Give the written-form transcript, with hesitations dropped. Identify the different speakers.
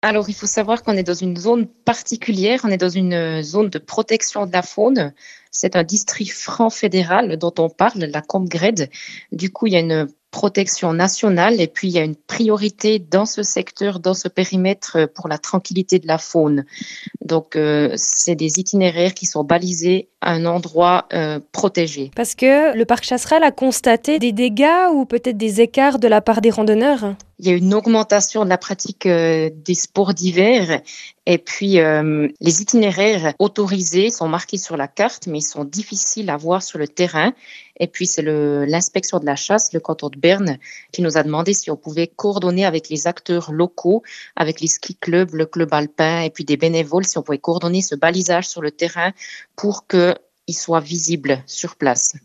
Speaker 1: Alors, il faut savoir qu'on est dans une zone particulière, on est dans une zone de protection de la faune. C'est un district franc fédéral dont on parle, la Combe-Grède. Du coup, il y a une protection nationale et puis il y a une priorité dans ce secteur, dans ce périmètre pour la tranquillité de la faune. Donc, c'est des itinéraires qui sont balisés à un endroit protégé.
Speaker 2: Parce que le parc Chasseral a constaté des dégâts ou peut-être des écarts de la part des randonneurs?
Speaker 1: Il y a une augmentation de la pratique des sports d'hiver et puis les itinéraires autorisés sont marqués sur la carte, mais ils sont difficiles à voir sur le terrain. Et puis c'est l'inspection de la chasse, le canton de Berne, qui nous a demandé si on pouvait coordonner avec les acteurs locaux, avec les ski clubs, le club alpin et puis des bénévoles, si on pouvait coordonner ce balisage sur le terrain pour qu'il soit visible sur place.